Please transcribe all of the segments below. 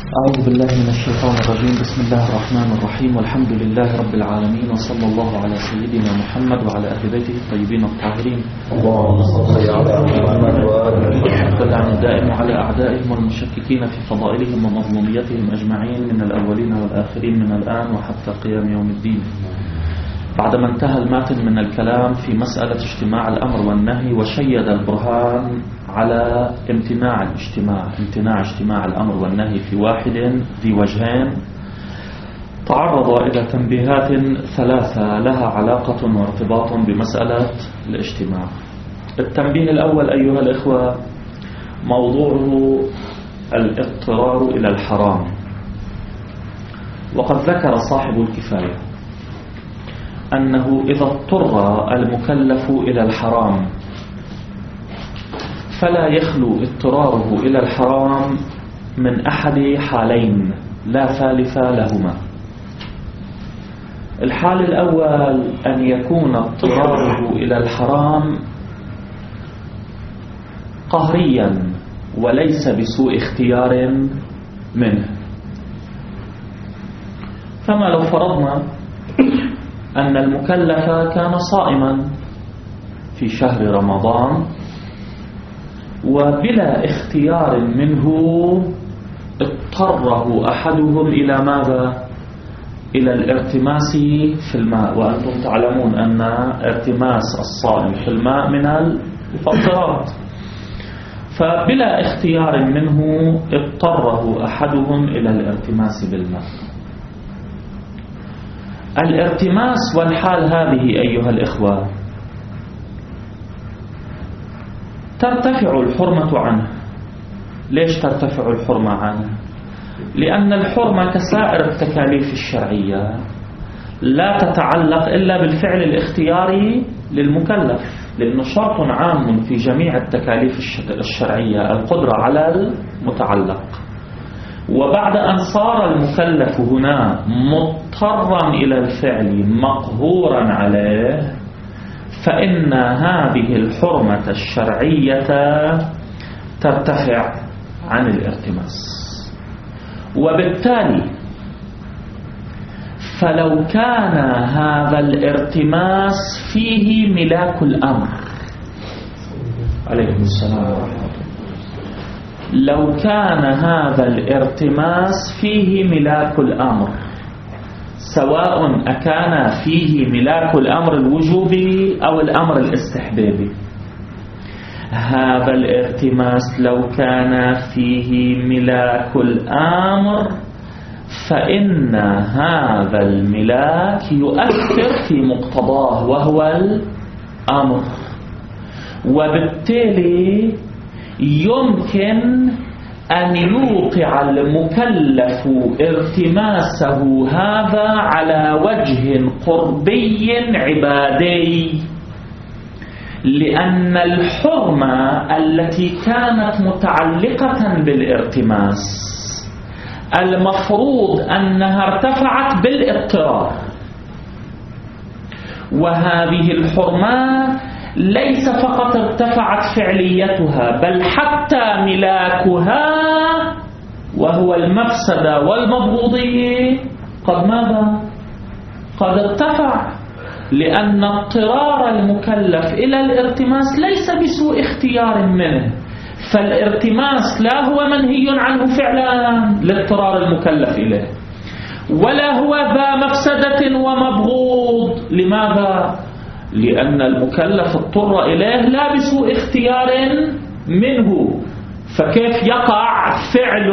أعوذ بالله من الشيطان الرجيم. بسم الله الرحمن الرحيم، والحمد لله رب العالمين، وصلى الله على سيدنا محمد وعلى أهل بيته الطيبين الطاهرين. اللهم صل على محمد واللعن الدائم على أعدائهم والمشككين في فضائلهم ومظلوميتهم أجمعين من الأولين والآخرين من الآن وحتى قيام يوم الدين. بعدما انتهى الماتن من الكلام في مسألة اجتماع الأمر والنهي، وشيد البرهان على امتناع اجتماع الأمر والنهي في واحد ذي وجهين، تعرض إلى تنبيهات ثلاثة لها علاقة وارتباط بمسألة الاجتماع. التنبيه الأول أيها الإخوة موضوعه الاضطرار إلى الحرام. وقد ذكر صاحب الكفاية أنه إذا اضطر المكلف إلى الحرام فلا يخلو اضطراره إلى الحرام من أحد حالين لا ثالث لهما. الحال الأول أن يكون اضطراره إلى الحرام قهريا وليس بسوء اختيار منه. فما لو فرضنا أن المكلف كان صائما في شهر رمضان وبلا اختيار منه اضطره أحدهم إلى ماذا؟ إلى الارتماس في الماء، وأنتم تعلمون أن ارتماس الصائم في الماء من المفطرات. فبلا اختيار منه اضطره أحدهم إلى الارتماس بالماء. الارتماس والحال هذه أيها الإخوة ترتفع الحرمة عنه. ليش ترتفع الحرمة عنه؟ لأن الحرمة كسائر التكاليف الشرعية لا تتعلق إلا بالفعل الاختياري للمكلف، لأنه شرط عام في جميع التكاليف الشرعية القدرة على المتعلق. وبعد أن صار المكلف هنا مضطرا إلى الفعل مقهورا عليه، فإن هذه الحرمة الشرعية ترتفع عن الارتماس. وبالتالي فلو كان هذا الارتماس فيه ملاك الأمر عليكم السلام ورحمة الله، لو كان هذا الارتماس فيه ملاك الأمر، سواء أكان فيه ملاك الأمر الوجوبي أو الأمر الاستحبابي، هذا الارتماس لو كان فيه ملاك الأمر فإن هذا الملاك يؤثر في مقتضاه وهو الأمر، وبالتالي يمكن أن يوقع المكلف ارتماسه هذا على وجه قربي عبادي، لأن الحرمة التي كانت متعلقة بالارتماس المفروض أنها ارتفعت بالاضطرار، وهذه الحرمة ليس فقط ارتفعت فعليتها بل حتى ملاكها وهو المفسدة والمبغوضية قد ماذا؟ قد ارتفع، لأن اضطرار المكلف إلى الارتماس ليس بسوء اختيار منه، فالارتماس لا هو منهي عنه فعلا لاضطرار المكلف إليه، ولا هو ذا مفسدة ومبغوض. لماذا؟ لأن المكلف اضطر إليه لا بسوء اختيار منه. فكيف يقع فعل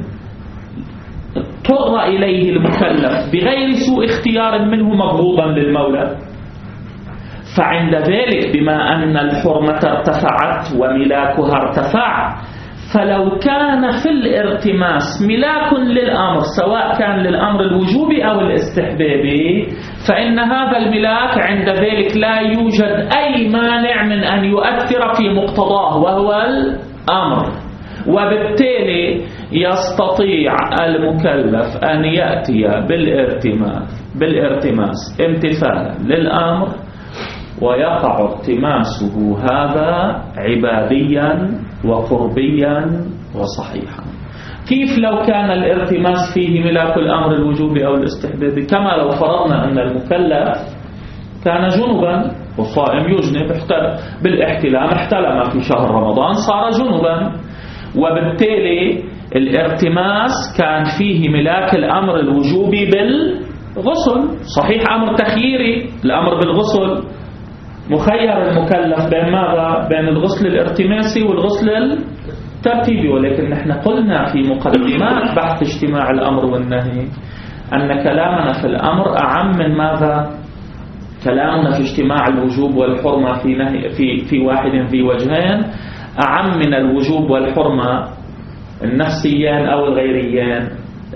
اضطر إليه المكلف بغير سوء اختيار منه مبغوضا للمولى؟ فعند ذلك بما أن الحرمة ارتفعت وملاكها ارتفع، فلو كان في الارتماس ملاك للأمر سواء كان للأمر الوجوبي أو الاستحبابي، فإن هذا الملاك عند ذلك لا يوجد أي مانع من أن يؤثر في مقتضاه وهو الأمر، وبالتالي يستطيع المكلف أن يأتي بالارتماس امتثالا للأمر، ويقع ارتماسه هذا عباديا وقربيا وصحيحا. كيف لو كان الارتماس فيه ملاك الأمر الوجوبي أو الاستحبابي؟ كما لو فرضنا أن المكلف كان جنبا والصائم يجنب، بالاحتلام احتلم في شهر رمضان صار جنبا، وبالتالي الارتماس كان فيه ملاك الأمر الوجوبي بالغسل. صحيح أمر تخييري، الأمر بالغسل مخير المكلف بين ماذا؟ بين الغسل الارتماسي والغسل الترتيبي، ولكن نحن قلنا في مقدمات بحث اجتماع الأمر والنهي أن كلامنا في الأمر أعم من ماذا؟ كلامنا في اجتماع الوجوب والحرمة في واحد ذي وجهين أعم من الوجوب والحرمة النفسيان أو الغيريان،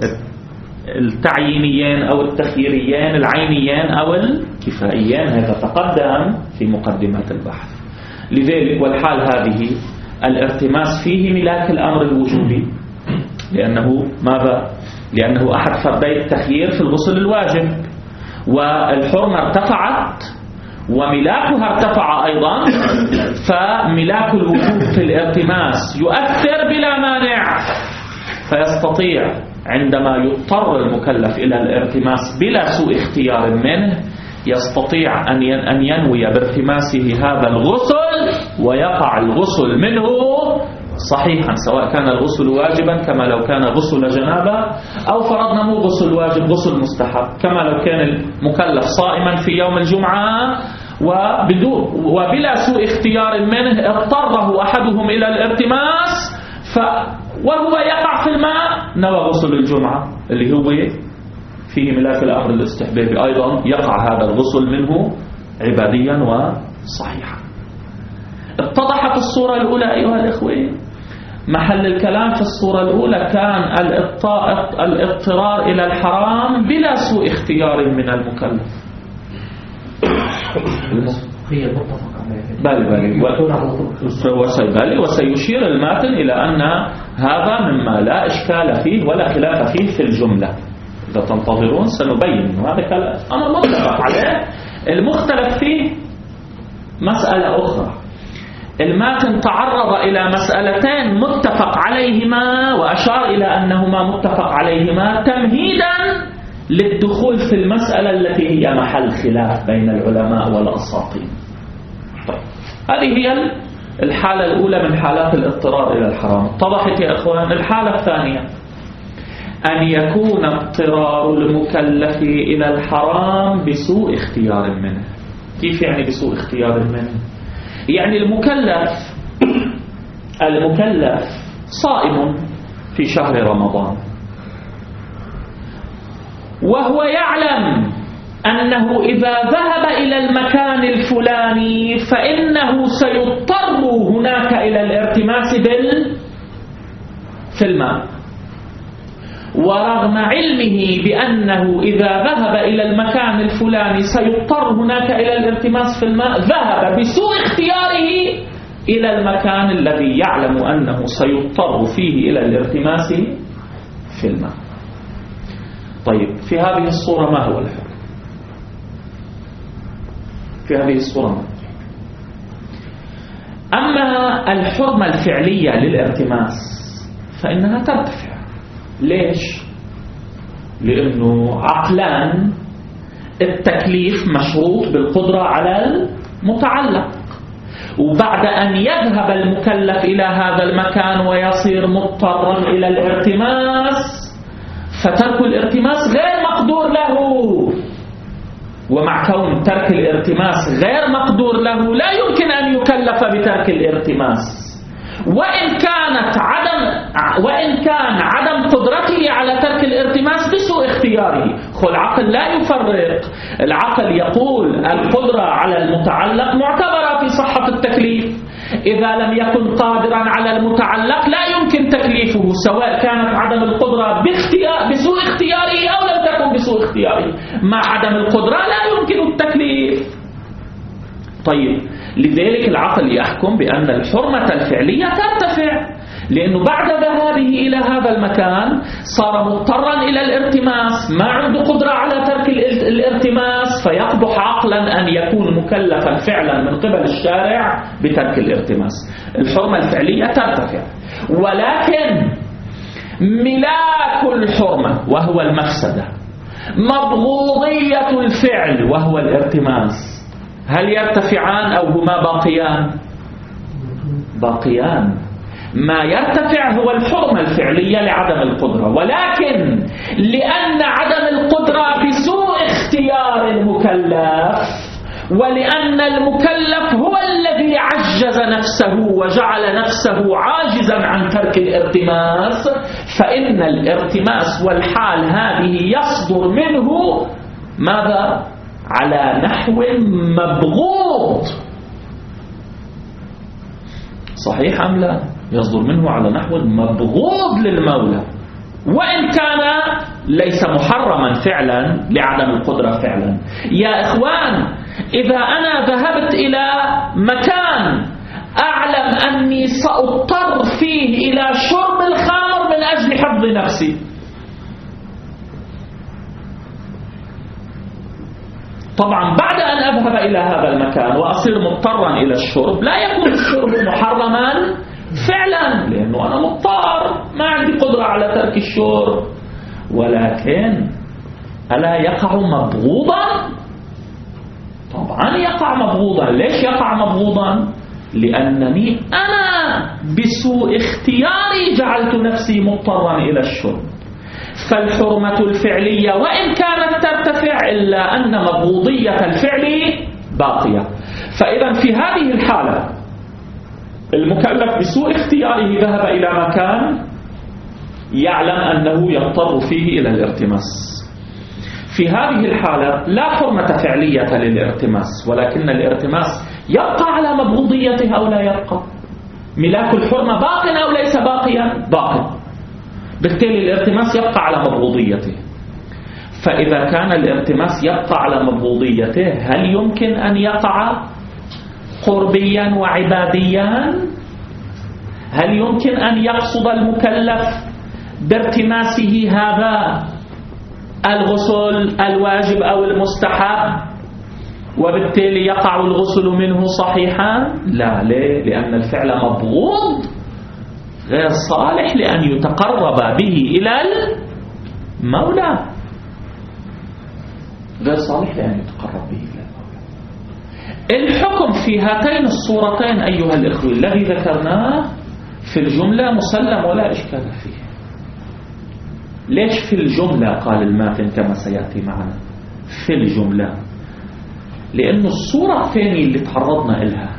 التعيينيان أو التخييريان، العينيان أو الكفائيان. هذا تقدم في مقدمات البحث. لذلك والحال هذه الارتماس فيه ملاك الأمر الوجوبي، لأنه ماذا؟ لأنه أحد فردي التخيير في الغسل الواجب، والحرمة ارتفعت وملاكها ارتفع أيضا، فملاك الوجوب في الارتماس يؤثر بلا مانع، فيستطيع عندما يضطر المكلف إلى الارتماس بلا سوء اختيار منه يستطيع أن ينوي بارتماسه هذا الغسل ويقع الغسل منه صحيحا، سواء كان الغسل واجبا كما لو كان غسل جنابة، أو فرضنا مو غسل واجب غسل مستحب كما لو كان المكلف صائما في يوم الجمعة وبلا سوء اختيار منه اضطره أحدهم إلى الارتماس وهو يقع في الماء، نوى غسل الجمعة اللي هو فيه ملاك الأمر الاستحبابي، أيضا يقع هذا الغسل منه عباديا وصحيحا. اتضحت الصورة الأولى أيها الإخوة؟ محل الكلام في الصورة الأولى كان الاضطرار إلى الحرام بلا سوء اختيار من المكلف. هي متفق عليها. بل وسيشير الماتن إلى أن هذا مما لا إشكال فيه ولا خلاف فيه في الجملة. إذا تنتظرون سنبين هذا كلام أمر متفق عليه. المختلف فيه مسألة أخرى. الماتن تعرض إلى مسألتين متفق عليهما وأشار إلى أنهما متفق عليهما تمهيدا للدخول في المسألة التي هي محل خلاف بين العلماء والأساطين. طيب. هذه هي الحالة الأولى من حالات الاضطرار إلى الحرام. اتضحت يا أخوان؟ الحالة الثانية أن يكون اضطرار المكلف إلى الحرام بسوء اختيار منه. كيف يعني بسوء اختيار منه؟ يعني المكلف صائم في شهر رمضان، وهو يعلم أنه إذا ذهب إلى المكان الفلاني فإنه سيضطر هناك إلى الارتماس في الماء، ورغم علمه بأنه إذا ذهب إلى المكان الفلاني سيضطر هناك إلى الارتماس في الماء، ذهب بسوء اختياره إلى المكان الذي يعلم أنه سيضطر فيه إلى الارتماس في الماء. طيب، في هذه الصورة ما هو الحكم؟ في هذه الصورة ما؟ أما الحرمة الفعلية للارتماس فإنها ترتفع. ليش؟ لأنه عقلان التكليف مشروط بالقدرة على المتعلق، وبعد أن يذهب المكلف إلى هذا المكان ويصير مضطرا إلى الارتماس فترك الارتماس غير مقدور له، ومع كون ترك الارتماس غير مقدور له لا يمكن أن يكلف بترك الارتماس، وإن كان عدم قدرته على ترك الارتماس بسوء اختياره. العقل لا يفرق، العقل يقول القدرة على المتعلق معتبرة في صحة التكليف، إذا لم يكن قادرا على المتعلق لا يمكن تكليفه، سواء كانت عدم القدرة بسوء اختياره أو لم تكن بسوء اختياره. مع عدم القدرة لا يمكن التكليف. طيب، لذلك العقل يحكم بأن الحرمة الفعلية ترتفع، لأنه بعد ذهابه إلى هذا المكان صار مضطرا إلى الارتماس، ما عنده قدرة على ترك الارتماس، فيقبح عقلا أن يكون مكلفا فعلا من قبل الشارع بترك الارتماس. الحرمة الفعلية ترتفع، ولكن ملاك الحرمة وهو المفسدة، مبغوضية الفعل وهو الارتماس، هل يرتفعان أو هما باقيان؟ باقيان. ما يرتفع هو الحرمة الفعلية لعدم القدرة، ولكن لأن عدم القدرة بسوء اختيار المكلف، ولأن المكلف هو الذي عجز نفسه وجعل نفسه عاجزا عن ترك الارتماس، فإن الارتماس والحال هذه يصدر منه ماذا؟ على نحو مبغوض. صحيح أم لا؟ يصدر منه على نحو مبغوض للمولى، وإن كان ليس محرما فعلا لعدم القدرة فعلا. يا إخوان، إذا أنا ذهبت إلى مكان أعلم أني سأضطر فيه إلى شرب الخمر من أجل حفظ نفسي، طبعا بعد أن أذهب إلى هذا المكان وأصير مضطرا إلى الشرب لا يكون الشرب محرما فعلا، لأنه أنا مضطر ما عندي قدرة على ترك الشرب، ولكن ألا يقع مبغوضا؟ طبعا يقع مبغوضا. ليش يقع مبغوضا؟ لأنني أنا بسوء اختياري جعلت نفسي مضطرا إلى الشرب. فالحرمة الفعلية وإن كانت ترتفع إلا أن مبغوضية الفعل باقية. فإذا في هذه الحالة المكلف بسوء اختياره ذهب إلى مكان يعلم أنه يضطر فيه إلى الارتماس. في هذه الحالة لا حرمة فعلية للارتماس، ولكن الارتماس يبقى على مبغوضيته أو لا يبقى. ملاك الحرمة باق أو ليس باقيا؟ باق، بالتالي الارتماس يبقى على مبغوضيته. فإذا كان الارتماس يبقى على مبغوضيته، هل يمكن أن يقع قربيا وعباديا؟ هل يمكن أن يقصد المكلف بارتماسه هذا الغسل الواجب أو المستحب وبالتالي يقع الغسل منه صحيحا؟ لا. ليه؟ لأن الفعل مبغوض غير صالح لأن يتقرب به إلى المولى، غير صالح لأن يتقرب به إلى المولى. الحكم في هاتين الصورتين أيها الإخوة الذي ذكرناه في الجملة مسلم ولا إشكال فيه. ليش في الجملة؟ قال الماتن كما سيأتي معنا في الجملة، لأن الصورة الثانية اللي تعرضنا إلها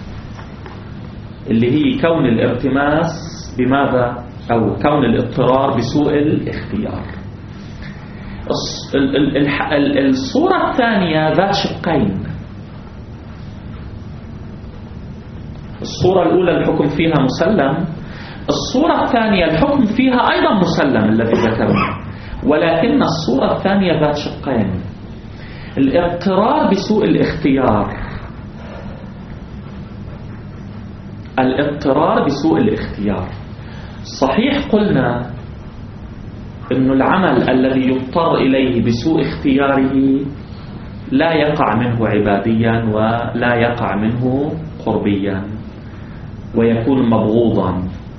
اللي هي كون الارتماس بماذا؟ أو كون الاضطرار بسوء الاختيار. الصورة الثانية ذات شقين. الصورة الأولى الحكم فيها مسلم، الصورة الثانية الحكم فيها أيضا مسلم الذي ذكرنا، ولكن الصورة الثانية ذات شقين. الاضطرار بسوء الاختيار، الاضطرار بسوء الاختيار. صحيح قلنا إن العمل الذي يضطر إليه بسوء اختياره لا يقع منه عباديا ولا يقع منه قربيا ويكون مبغوضا،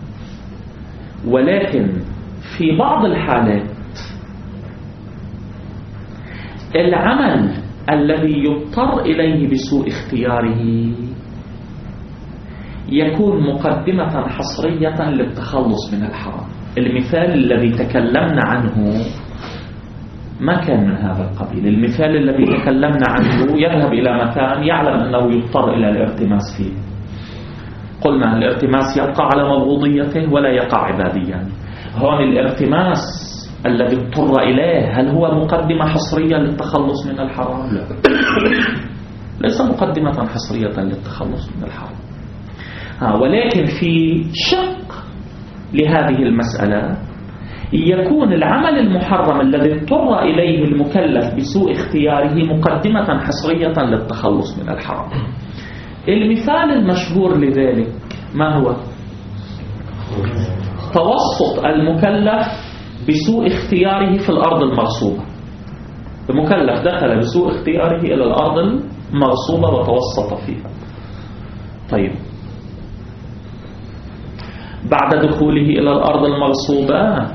ولكن في بعض الحالات العمل الذي يضطر إليه بسوء اختياره يكون مقدمة حصرية للتخلص من الحرام. المثال الذي تكلمنا عنه ما كان من هذا القبيل. المثال الذي تكلمنا عنه يذهب إلى مكان يعلم أنه يضطر إلى الارتماس فيه. قلنا الارتماس يبقى على مبغوضيته ولا يقع عباديا. هون الارتماس الذي اضطر إليه هل هو مقدمة حصرية للتخلص من الحرام؟ لا، ليس مقدمة حصرية للتخلص من الحرام. ولكن في شق لهذه المسألة يكون العمل المحرم الذي اضطر إليه المكلف بسوء اختياره مقدمة حصرية للتخلص من الحرام. المثال المشهور لذلك ما هو؟ توسط المكلف بسوء اختياره في الأرض المغصوبة. المكلف دخل بسوء اختياره إلى الأرض المغصوبة وتوسط فيها. طيب، بعد دخوله إلى الأرض المغصوبة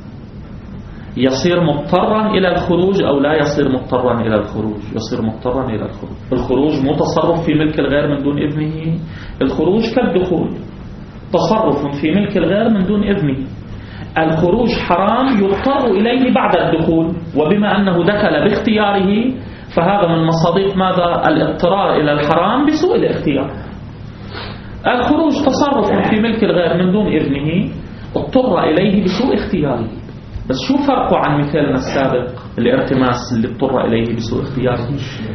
يصير مضطرا إلى الخروج أو لا يصير مضطرا إلى الخروج؟ يصير مضطرا إلى الخروج. الخروج مو تصرف في ملك الغير من دون إذنه، الخروج كالدخول تصرف في ملك الغير من دون إذنه. الخروج حرام يضطر إليه بعد الدخول، وبما أنه دخل باختياره فهذا من مصادق ماذا؟ الاضطرار إلى الحرام بسوء الاختيار. الخروج تصرف في ملك الغير من دون إذنه اضطر إليه بسوء اختياره. بس شو فرقه عن مثالنا السابق الارتماس اللي اضطر إليه بسوء اختياره؟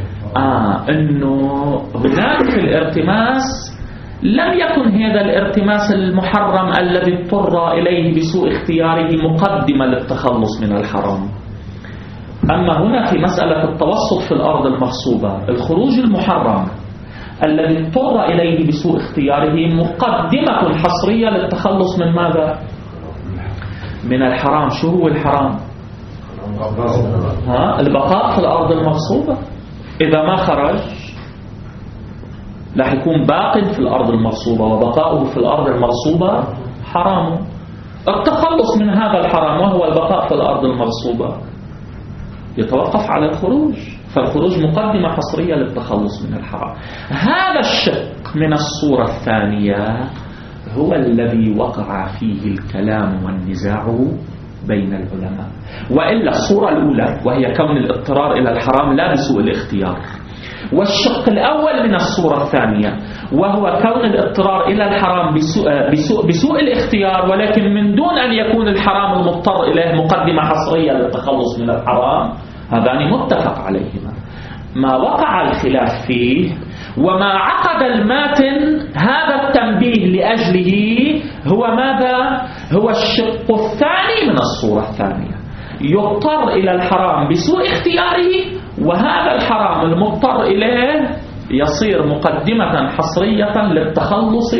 إنه هناك في الارتماس لم يكن هذا الارتماس المحرم الذي اضطر إليه بسوء اختياره مقدمة للتخلص من الحرام. أما هنا في مسألة التوسط في الأرض المغصوبة الخروج المحرم الذي اضطر إليه بسوء اختياره مقدمة حصرية للتخلص من ماذا؟ من الحرام. شو هو الحرام؟ البقاء في الأرض المغصوبة. إذا ما خرج لا يكون باق في الأرض المغصوبة، وبقاؤه في الأرض المغصوبة حرام. التخلص من هذا الحرام وهو البقاء في الأرض المغصوبة يتوقف على الخروج، فالخروج مقدمة حصرية للتخلص من الحرام. هذا الشق من الصورة الثانية هو الذي وقع فيه الكلام والنزاع بين العلماء. وإلا الصورة الأولى وهي كون الاضطرار إلى الحرام لا بسوء الاختيار، والشق الأول من الصورة الثانية وهو كون الاضطرار إلى الحرام بسوء الاختيار، ولكن من دون أن يكون الحرام المضطر إليه مقدمة حصرية للتخلص من الحرام، هذان متفق عليهما. ما وقع الخلاف فيه وما عقد الماتن هذا التنبيه لأجله هو ماذا؟ هو الشق الثاني من الصورة الثانية، يضطر إلى الحرام بسوء اختياره، وهذا الحرام المضطر إليه يصير مقدمة حصرية للتخلص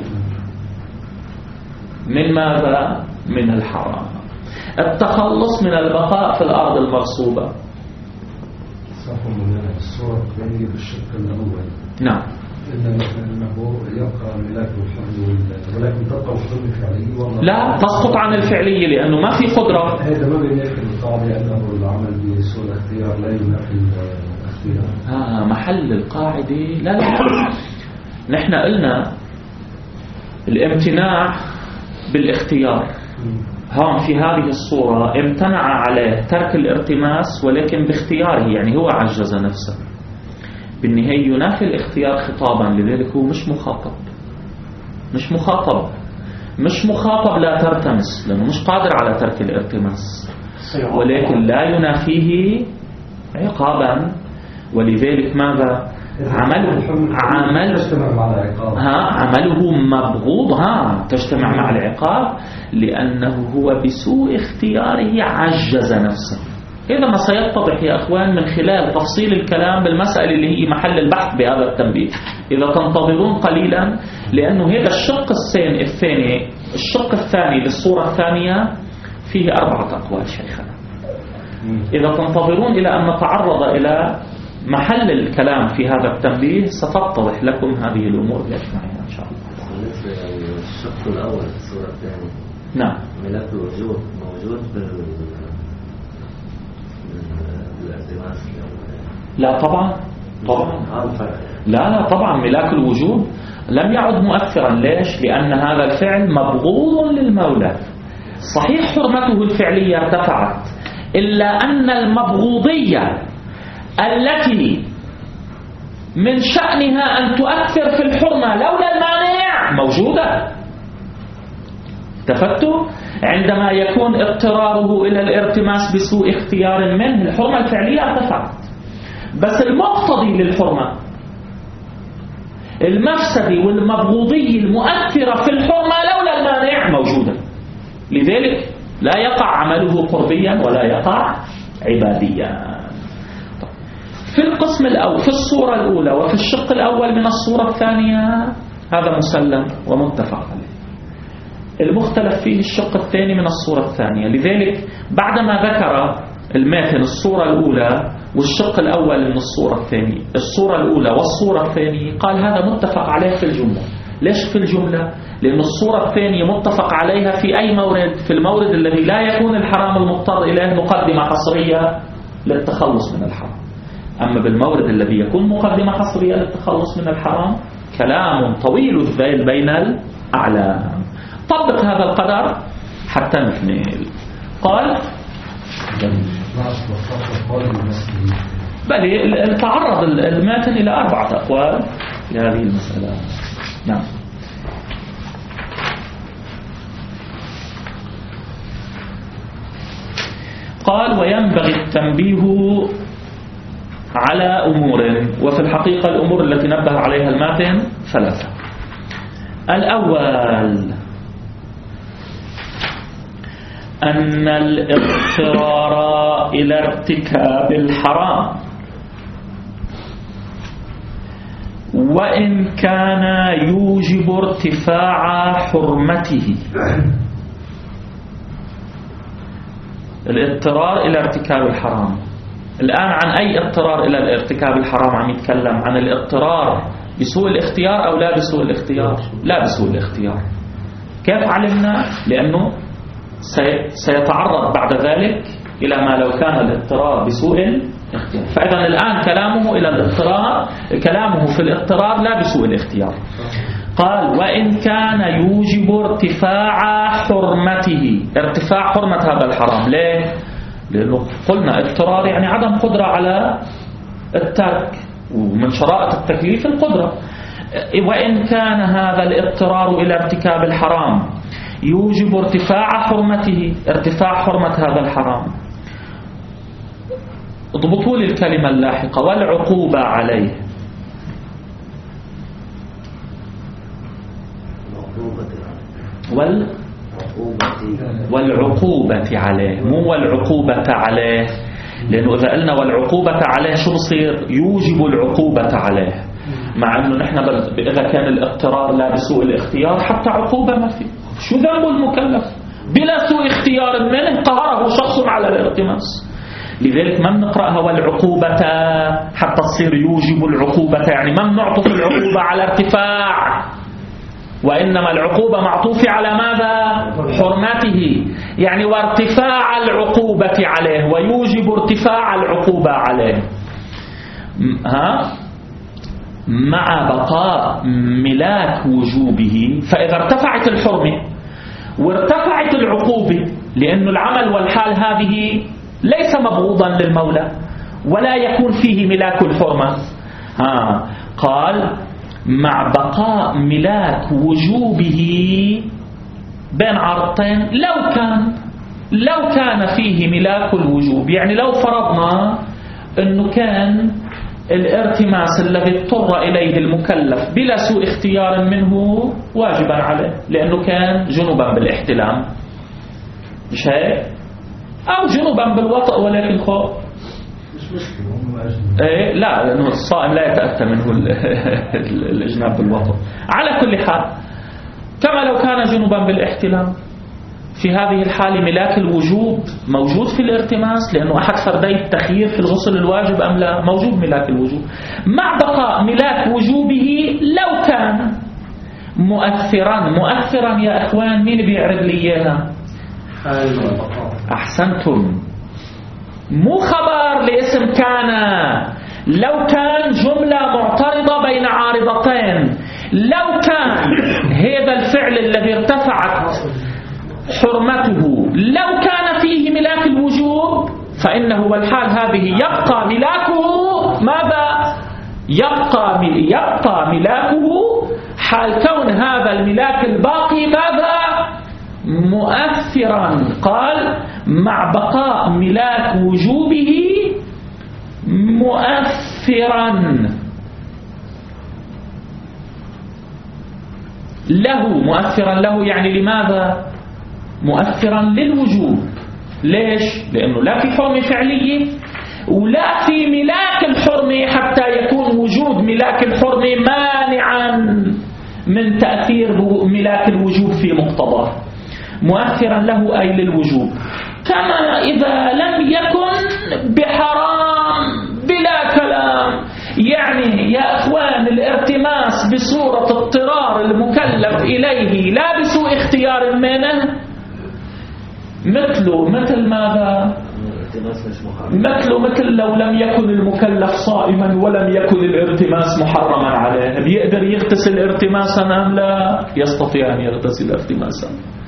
من ماذا؟ من الحرام. التخلص من البقاء في الأرض المغصوبة. الصورة الثانية بالشق الأول. نعم. إن أنه يبقى ملاك الحمل ولكن تبقى الحمل الفعلية. لا تسقط عن الفعلية لأنه ما في قدرة. هذا ما بينافي القاعدة أنه العمل بسوء الاختيار لا ينافي الاختيار. محل القاعدة لا. نحن قلنا الامتناع بالاختيار. هون في هذه الصورة امتنع عليه ترك الارتماس ولكن باختياره، يعني هو عجز نفسه. بالنهاية ينافي الاختيار خطابا، لذلك هو مش مخاطب لا ترتمس، لأنه مش قادر على ترك الارتماس، ولكن لا ينافيه عقابا. ولذلك ماذا؟ عمله مبغوض تجتمع مع العقاب، لأنه هو بسوء اختياره عجز نفسه. إذا ما سيتضح يا أخوان من خلال تفصيل الكلام بالمسألة اللي هي محل البحث بهذا التنبيه، إذا تنتظرون قليلا، لأنه هذا الشق الثاني الشق الثاني للصورة الثانية فيه 4 أقوال شيخنا. إذا تنتظرون إلى أن نتعرض إلى محل الكلام في هذا التنبيه ستتضح لكم هذه الأمور بأجمعها إن شاء الله. الشق الأول الصورة الثانية. نعم. ملاك الوجود موجود بالالتماس. لا طبعا. لا طبعا ملاك الوجود لم يعد مؤثرا. ليش؟ لأن هذا الفعل مبغوض للمولى. صحيح حرمته الفعلية ارتفعت، إلا أن المبغوضية التي من شأنها أن تؤثر في الحرمة لولا المانع موجودة. تفتوا؟ عندما يكون اضطراره إلى الارتماس بسوء اختيار منه الحرمة الفعلية ارتفعت، بس المقتضي للحرمة المفسدي والمبغوضي المؤثرة في الحرمة لولا المانع موجودة. لذلك لا يقع عمله قربيا ولا يقع عباديا. في القسم الأول في الصورة الأولى وفي الشق الأول من الصورة الثانية هذا مسلم ومتفق عليه. المختلف فيه الشق الثاني من الصورة الثانية. لذلك بعدما ذكر الماتن الصورة الأولى والشق الأول من الصورة الثانية، الصورة الأولى والصورة الثانية، قال هذا متفق عليه في الجملة، ليش في الجملة؟ لأن الصورة الثانية متفق عليها في أي مورد؟ في المورد الذي لا يكون الحرام المضطر إليه مقدمة حصرية للتخلص من الحرام. أما بالمورد الذي يكون مقدمة حصرية للتخلص من الحرام كلام طويل الذيل بين الأعلام. طبق هذا القدر حتى نكمل. قال بل تعرض الماتن إلى 4 أقوال في هذه المسألة. نعم. قال وينبغي التنبيه على أمور، وفي الحقيقة الأمور التي نبه عليها الماتن 3. الأول أن الاضطرار إلى ارتكاب الحرام وإن كان يوجب ارتفاع حرمته، الاضطرار إلى ارتكاب الحرام. الآن عن أي اضطرار إلى الارتكاب الحرام عم يتكلم؟ عن الاضطرار بسوء الاختيار أو لا بسوء الاختيار؟ لا بسوء الاختيار. كيف علمنا؟ لأنه سيتعرض بعد ذلك إلى ما لو كان الاضطرار بسوء الاختيار. فإذا الآن كلامه إلى الاضطرار، كلامه في الاضطرار لا بسوء الاختيار. قال وإن كان يوجب ارتفاع حرمته، ارتفاع حرمة هذا الحرام. ليه؟ لأنه قلنا اضطرار يعني عدم قدرة على الترك، ومن شرائط التكليف القدرة. وإن كان هذا الاضطرار إلى ارتكاب الحرام يوجب ارتفاع حرمته، ارتفاع حرمة هذا الحرام. اضبطوا لي الكلمة اللاحقة، والعقوبة عليه. والعقوبة عليه، مو والعقوبة عليه، لأنه إذا قلنا والعقوبة عليه شو بصير؟ يوجب العقوبة عليه، مع أنه نحن إذا كان الاضطرار لا بسوء الاختيار حتى عقوبة ما في. شو ذنب المكلف؟ بلا سوء اختيار منه قهره شخص على الالتماس. لذلك ما بنقرأها والعقوبة حتى تصير يوجب العقوبة، يعني ما بنعطف العقوبة على ارتفاع، وإنما العقوبة معطوفة على ماذا؟ حرمته، يعني وارتفاع العقوبة عليه، ويوجب ارتفاع العقوبة عليه مع بقاء ملاك وجوبه. فإذا ارتفعت الحرمة وارتفعت العقوبة، لأن العمل والحال هذه ليس مبغوضا للمولى ولا يكون فيه ملاك الحرمة، قال مع بقاء ملاك وجوبه بين عرضتين. لو كان فيه ملاك الوجوب، يعني لو فرضنا أنه كان الارتماس الذي اضطر إليه المكلف بلا سوء اختيار منه واجبا عليه، لأنه كان جنوبا بالاحتلام، مش هيك؟ أو جنوبا بالوطأ ولكن خوف، إيه لا، لأنه الصائم لا يتأتى منه الإجناب بالوطأ. على كل حال كما لو كان جنوبا بالاحتلام، في هذه الحالة ملاك الوجوب موجود في الارتماس، لأنه أحد فردي التخيير في الغسل الواجب أم لا؟ موجود ملاك الوجوب، مع بقاء ملاك وجوبه لو كان مؤثرا يا أخوان. مين بيعرض لي إياها؟ أحسنتم، مو خبر لاسم كان. لو كان جملة معترضة بين عارضتين، لو كان هذا الفعل الذي ارتفعت حرمته لو كان فيه ملاك الوجوب، فإنه والحال هذه يبقى ملاكه ماذا؟ يبقى ملاكه حال كون هذا الملاك الباقي ماذا؟ مؤثرا. قال مع بقاء ملاك وجوبه مؤثرا له، يعني لماذا؟ مؤثرا للوجوب. ليش؟ لأنه لا في حرمة فعلية ولا في ملاك الحرمة، حتى يكون وجود ملاك الحرمة مانعا من تأثير ملاك الوجوب في مقتضاه. مؤثرا له أي للوجوب، كما إذا لم يكن بحرام بلا كلام. يعني يا أخوان الارتماس بصورة اضطرار الاضطرار المكلف إليه لا بسوء اختيار منه مثل ماذا؟ مثل لو لم يكن المكلف صائما ولم يكن الارتماس محرما عليه، بيقدر يغتسل ارتماسا أم لا؟ يستطيع أن يغتسل ارتماسا.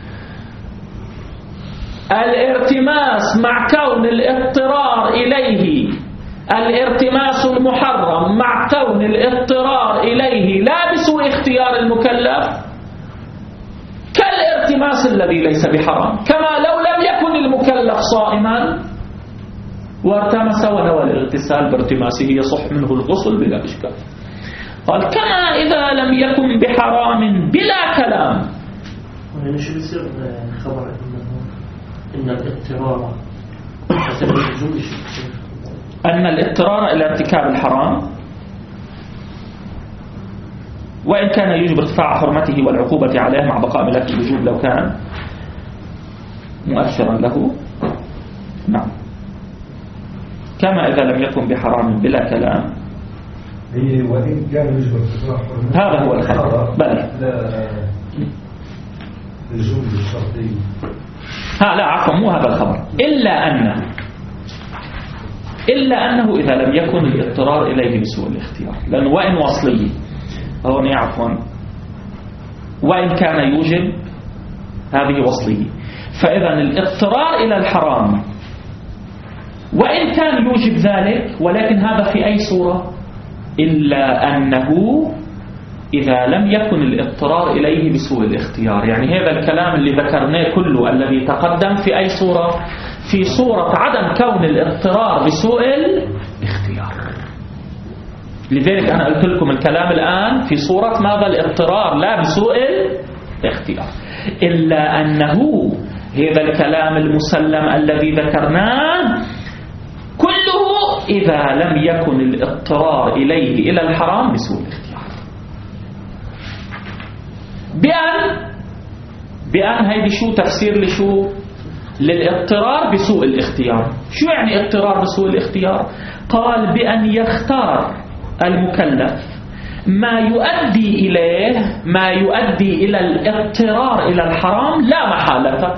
الارتماس مع كون الاضطرار إليه الارتماس المحرم مع كون الاضطرار إليه لا بسوء اختيار المكلف كالارتماس الذي ليس بحرام، كما لو لم يكن المكلف صائما وارتمس ونوى الاغتسال بارتماسه يصح منه الغسل بلا إشكال. قال كما إذا لم يكن بحرام بلا كلام. يعني شو بيصير خبر إن الاضطرار حسب الجملة أن الاضطرار إلى ارتكاب الحرام وإن كان يجب ارتفاع حرمته والعقوبة عليه مع بقاء ملك الوجوب لو كان مؤثرا له. نعم كما إذا لم يكن بحرام بلا كلام وإن كان يجب ارتفاع حرمته هذا هو الخبر بل الجملة الشرطية لا عفوا مو هذا الخبر إلا أنه إذا لم يكن الاضطرار إليه بسوء الاختيار، لأنه وإن وصلي هون عفوا وإن كان يوجب هذه وصلي، فإذا الاضطرار إلى الحرام وإن كان يوجب ذلك ولكن هذا في أي صورة؟ إلا أنه إذا لم يكن الاضطرار إليه بسوء الاختيار. يعني هذا الكلام اللي ذكرناه كله الذي تقدم في أي صورة؟ في صورة عدم كون الاضطرار بسوء الاختيار. لذلك أنا قلت لكم الكلام الآن في صورة ماذا؟ الاضطرار لا بسوء الاختيار. إلا أنه هذا الكلام المسلم الذي ذكرناه كله إذا لم يكن الاضطرار إليه إلى الحرام بسوء الاختيار. بأن هيدي شو تفسير لشو؟ للاضطرار بسوء الاختيار. شو يعني اضطرار بسوء الاختيار؟ قال بأن يختار المكلف ما يؤدي إلى الاضطرار إلى الحرام لا محالة.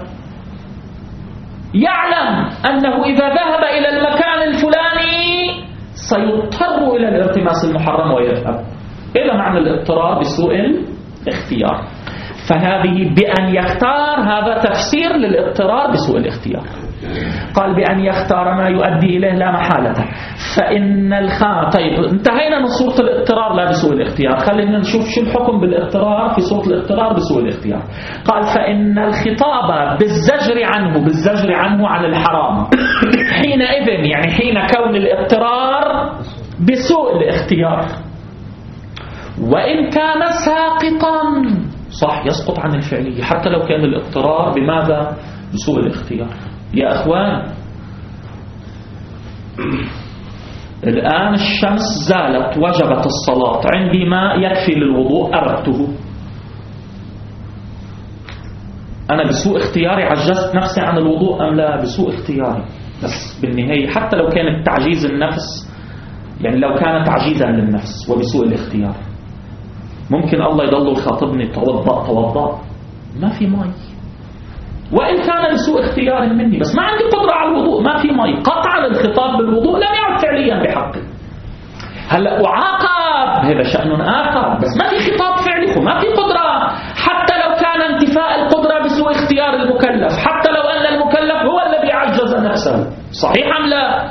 يعلم أنه إذا ذهب إلى المكان الفلاني سيضطر إلى الارتماس المحرم ويذهب. إلى معنى الاضطرار بسوء الاختيار. فهذه بأن يختار هذا تفسير للاضطرار بسوء الاختيار. قال بأن يختار ما يؤدي إليه لا محالة فإن طيب انتهينا من صورة الاضطرار لا بسوء الاختيار، خلينا نشوف شو الحكم بالاضطرار في صورة الاضطرار بسوء الاختيار. قال فإن الخطاب بالزجر عنه عن الحرام حينئذ يعني حين كون الاضطرار بسوء الاختيار وإن كان ساقطا صح يسقط عن الفعلية حتى لو كان الاضطرار بماذا؟ بسوء الاختيار. يا أخوان الآن الشمس زالت وجبت الصلاة، عندي ماء يكفي للوضوء أردته، أنا بسوء اختياري عجزت نفسي عن الوضوء أم لا؟ بسوء اختياري. بس بالنهاية حتى لو كانت تعجيز النفس يعني لو كانت تعجيزا للنفس وبسوء الاختيار ممكن الله يضل يخاطبني توضأ ما في ماء وإن كان لسوء اختيار مني بس ما عندي قدرة على الوضوء ما في ماء، قطعا الخطاب بالوضوء لم يعد فعليا بحقي. هلا أعاقب هذا شأن آخر بس ما في خطاب فعلي وما في قدرة حتى لو كان انتفاء القدرة بسوء اختيار المكلف، حتى لو أن المكلف هو الذي عجز نفسه. صحيح أم لا؟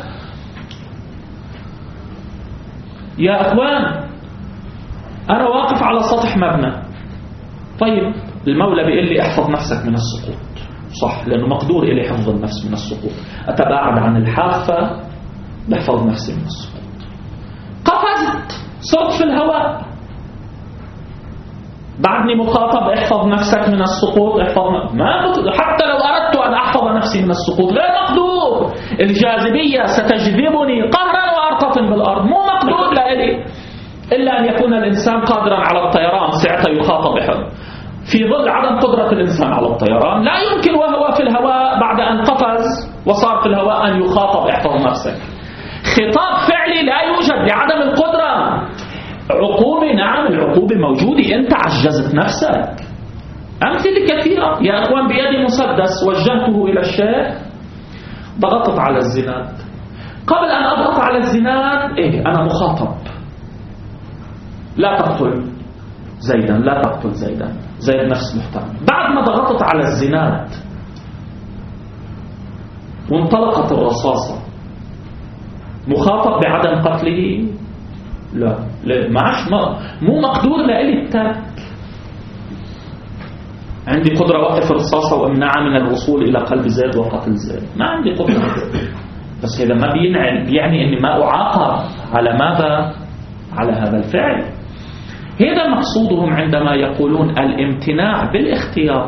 يا أخوان أنا واقف على سطح مبنى، طيب المولى بيقول لي احفظ نفسك من السقوط، صح لأنه مقدور إلي حفظ النفس من السقوط، أتباعد عن الحافة بحفظ نفسي من السقوط. قفزت صرت في الهواء بعدني مخاطب احفظ نفسك من السقوط، حتى لو أردت أن أحفظ نفسي من السقوط غير مقدور. الجاذبية ستجذبني قهرا وأرتطم بالأرض، مو مقدور لإلي إلا أن يكون الإنسان قادرا على الطيران ساعتها يخاطب حر. في ظل عدم قدرة الإنسان على الطيران لا يمكن وهو في الهواء بعد أن قفز وصار في الهواء أن يخاطب احفظ نفسك. خطاب فعلي لا يوجد لعدم القدرة. عقوبة، نعم العقوبة موجودة، أنت عجزت نفسك. أمثلة كثيرة يا أخوان. بيدي مسدس وجهته إلى الشيخ، ضغطت على الزناد. قبل أن أضغط على الزناد أنا مخاطب، لا تقتل زيدا، لا تقتل زيدا، زيد نفس محترم. بعد ما ضغطت على الزناد وانطلقت الرصاصة، مخاطب بعدم قتله؟ لا، مو مقدور لإلي الترك. عندي قدرة وقف الرصاصة وامنعها من الوصول إلى قلب زيد وقتل زيد، ما عندي قدرة. بس هذا ما يعني أني ما أعاقب على ماذا؟ على هذا الفعل. هذا مقصودهم عندما يقولون الامتناع بالاختيار.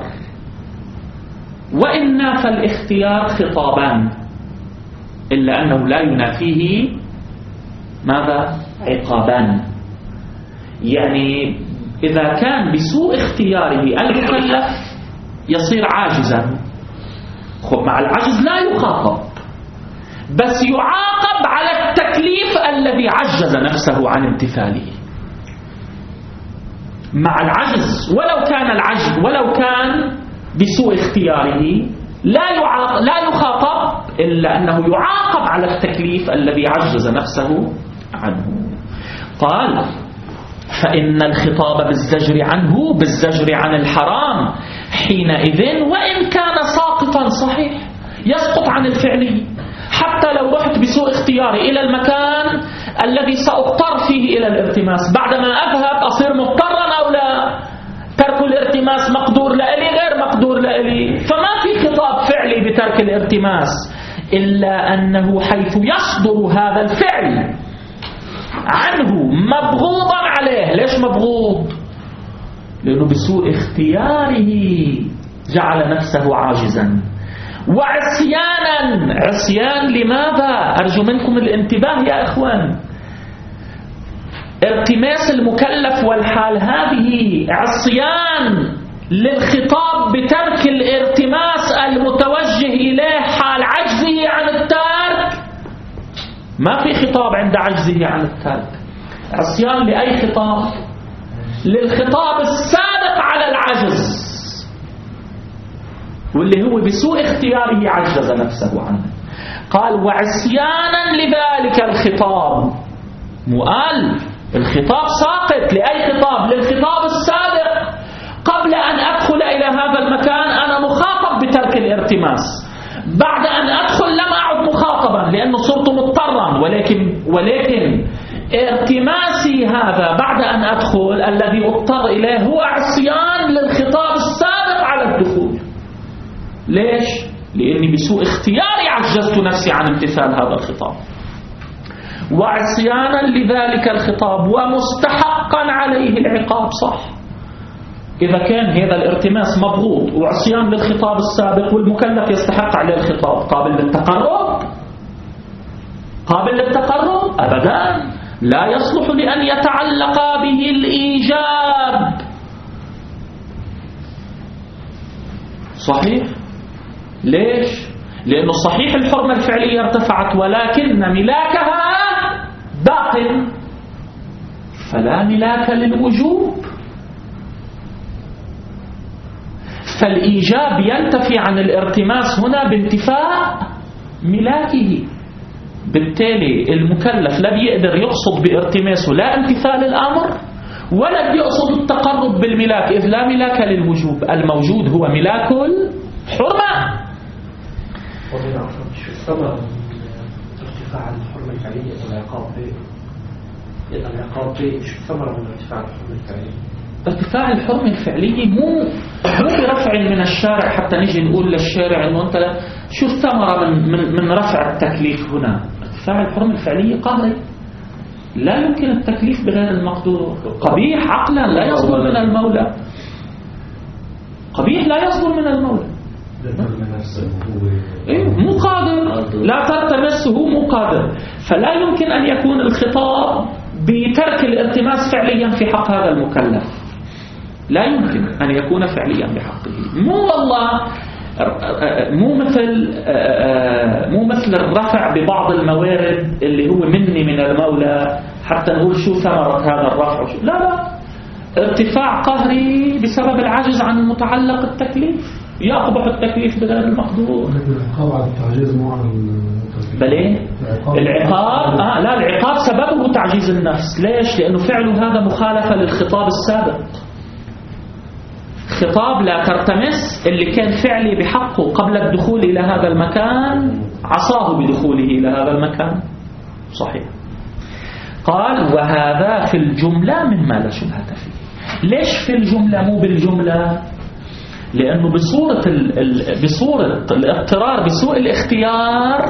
وإن نافى الاختيار خطابان، إلا أنه لا ينافيه ماذا؟ عقابان. يعني إذا كان بسوء اختياره المكلف يصير عاجزا، مع العجز لا يخاطب، بس يعاقب على التكليف الذي عجز نفسه عن امتثاله. مع العجز ولو كان بسوء اختياره لا يخاطب، إلا أنه يعاقب على التكليف الذي عجز نفسه عنه. قال فإن الخطاب بالزجر عنه، بالزجر عن الحرام حينئذ وإن كان ساقطا صحيح، يسقط عن الفعل. حتى لو رحت بسوء اختياري إلى المكان الذي سأضطر فيه إلى الارتماس، بعدما أذهب أصير مضطرا أو لا؟ ترك الارتماس مقدور لإلي غير مقدور لإلي، فما في خطاب فعلي بترك الارتماس، إلا أنه حيث يصدر هذا الفعل عنه مبغوضا عليه. ليش مبغوض؟ لأنه بسوء اختياره جعل نفسه عاجزا. وعصيانا، عصيان لماذا؟ أرجو منكم الانتباه يا إخوان. ارتماس المكلف والحال هذه عصيان للخطاب بترك الارتماس المتوجه إليه حال عجزه عن الترك. ما في خطاب عند عجزه عن الترك. عصيان لأي خطاب؟ للخطاب السابق على العجز، واللي هو بسوء اختياره عجز نفسه عنه. قال وعصيانا لذلك الخطاب. مؤال الخطاب ساقط لأي خطاب؟ للخطاب السابق. قبل أن أدخل إلى هذا المكان أنا مخاطب بترك الارتماس، بعد أن أدخل لم أعد مخاطبا لأنه صرت مضطرا، ولكن ارتماسي هذا بعد أن أدخل الذي أضطر إليه هو عصيان للخطاب السابق على الدخول. ليش؟ لأني بسوء اختياري عجزت نفسي عن امتثال هذا الخطاب. وعصيانا لذلك الخطاب ومستحقا عليه العقاب. صح، إذا كان هذا الارتماس مبغوض وعصيان للخطاب السابق والمكلف يستحق عليه الخطاب، قابل للتقرب؟ قابل للتقرب؟ أبدا، لا يصلح لأن يتعلق به الإيجاب. صحيح؟ ليش؟ لأنه صحيح الحرمة الفعلية ارتفعت، ولكن ملاكها باق، فلا ملاك للوجوب. فالإيجاب ينتفي عن الارتماس هنا بانتفاء ملاكه. بالتالي المكلف لا بيقدر يقصد بارتماسه لا امتثال الأمر ولا بيقصد التقرب بالملاك، إذ لا ملاك للوجوب. الموجود هو ملاك الحرمة. شو الثمرة ارتفاع الحرمة الفعلية والعقاب به؟ العقاب به شو الثمرة من ارتفاع الحرمة الفعلية؟ ارتفاع الحرمة الفعلية مو برفع من الشارع حتى نجي نقول للشارع انه انت شو الثمرة من رفع التكليف هنا. ارتفاع الحرمة الفعلية قهري، لا يمكن التكليف بغير المقدور. قبيح عقلا لا يصدر من المولى، قبيح لا يصدر من المولى. مو قادر، لا تلتمسه، مو قادر. فلا يمكن أن يكون الخطاب بترك الالتماس فعليا في حق هذا المكلف، لا يمكن أن يكون فعليا بحقه. مو والله مو مثل الرفع ببعض الموارد اللي هو مني من المولى حتى نقول شو ثمرة هذا الرفع لا، ارتفاع قهري بسبب العجز عن المتعلق التكليف، يقبح التكليف بغير المقدور. العقاب على التعجيز مو على بليه العقاب لا، العقاب سببه تعجيز النفس. ليش؟ لأنه فعله هذا مخالفة للخطاب السابق. خطاب لا ترتمس اللي كان فعلي بحقه قبل الدخول إلى هذا المكان عصاه بدخوله إلى هذا المكان. صحيح. قال وهذا في الجملة مما لا شبهة فيه. ليش في الجملة مو بالجملة؟ لأنه بصورة الاضطرار بسوء الاختيار،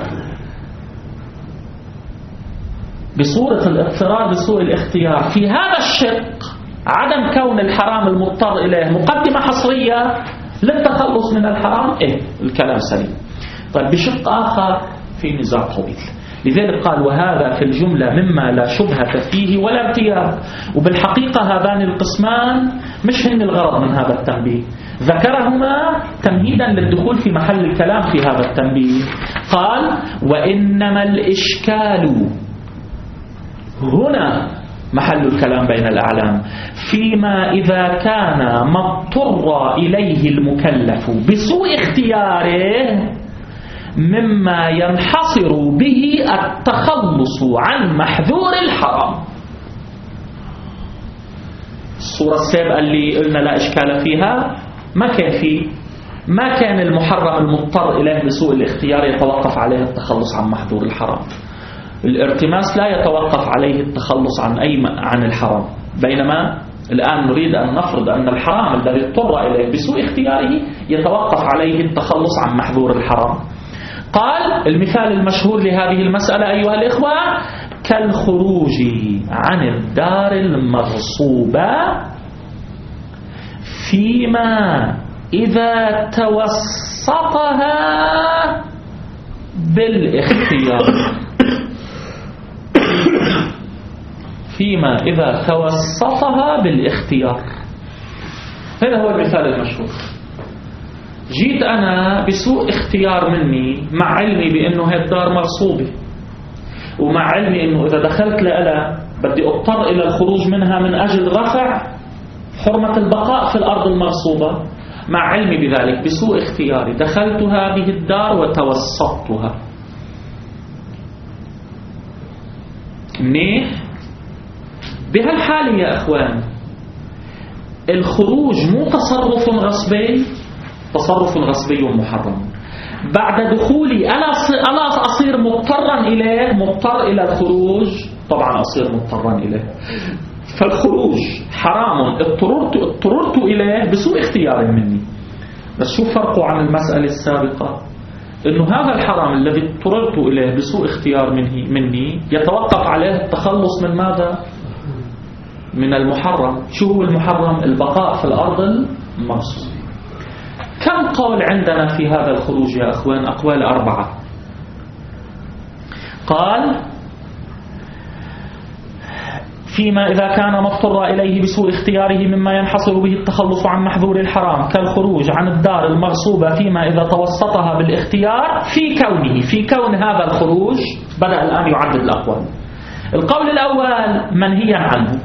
بصورة الاضطرار بسوء الاختيار في هذا الشق، عدم كون الحرام المضطر إليه مقدمة حصرية للتخلص من الحرام. الكلام سليم. طيب بشق آخر في نزاع طويل، لذلك قال وهذا في الجملة مما لا شبهة فيه ولا ارتياب. وبالحقيقة هذان القسمان مش هن الغرض من هذا التنبيه، ذكرهما تمهيدا للدخول في محل الكلام في هذا التنبيه. قال وإنما الإشكال هنا محل الكلام بين الأعلام فيما إذا كان ما اضطر إليه المكلف بسوء اختياره مما ينحصر به التخلص عن محذور الحرام. الصورة السابقة اللي قلنا لا إشكال فيها ما كان المحرم المضطر إليه بسوء الاختيار يتوقف عليه التخلص عن محذور الحرام. الارتماس لا يتوقف عليه التخلص عن الحرام، بينما الآن نريد أن نفرض أن الحرام الذي اضطر إليه بسوء اختياره يتوقف عليه التخلص عن محذور الحرام. قال المثال المشهور لهذه المسألة أيها الإخوة كالخروج عن الدار المغصوبة فيما إذا توسطها بالاختيار. فيما إذا توسطها بالاختيار، هذا هو المثال المشهور. جيت أنا بسوء اختيار مني مع علمي بأنه هذه الدار مغصوبة، ومع علمي أنه إذا دخلت لها بدي أضطر إلى الخروج منها من أجل رفع حرمة البقاء في الأرض المغصوبة. مع علمي بذلك بسوء اختياري دخلت هذه الدار وتوسطتها. منيح؟ بهالحالة يا أخوان الخروج مو تصرف غصبي، تصرف غصبي محرم. بعد دخولي أنا أصير مضطرا إليه، مضطر إلى الخروج، طبعا أصير مضطرا إليه. فالخروج حرام اضطررت إليه بسوء اختيار مني. بس شو فرقه عن المسألة السابقة؟ إنه هذا الحرام الذي اضطررت إليه بسوء اختيار مني يتوقف عليه التخلص من ماذا؟ من المحرم. شو هو المحرم؟ البقاء في الأرض المغصوبة. كم قول عندنا في هذا الخروج يا أخوان؟ أقوال 4. قال فيما إذا كان مضطر إليه بسوء اختياره مما ينحصر به التخلص عن محذور الحرام كالخروج عن الدار المغصوبة فيما إذا توسطها بالاختيار في كون هذا الخروج. بدأ الآن يعدد الأقوال. القول الأول منهيا عنه.